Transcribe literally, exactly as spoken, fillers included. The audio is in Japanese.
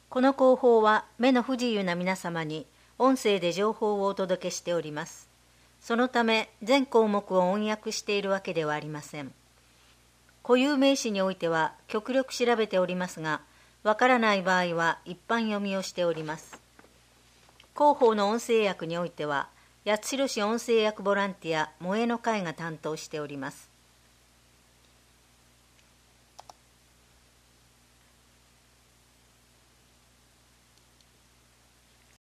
この広報は目の不自由な皆様に音声で情報をお届けしております。そのため全項目を音訳しているわけではありません。固有名詞においては極力調べておりますが、わからない場合は一般読みをしております。広報の音声訳においては、八代市音声訳ボランティア萌えの会が担当しております。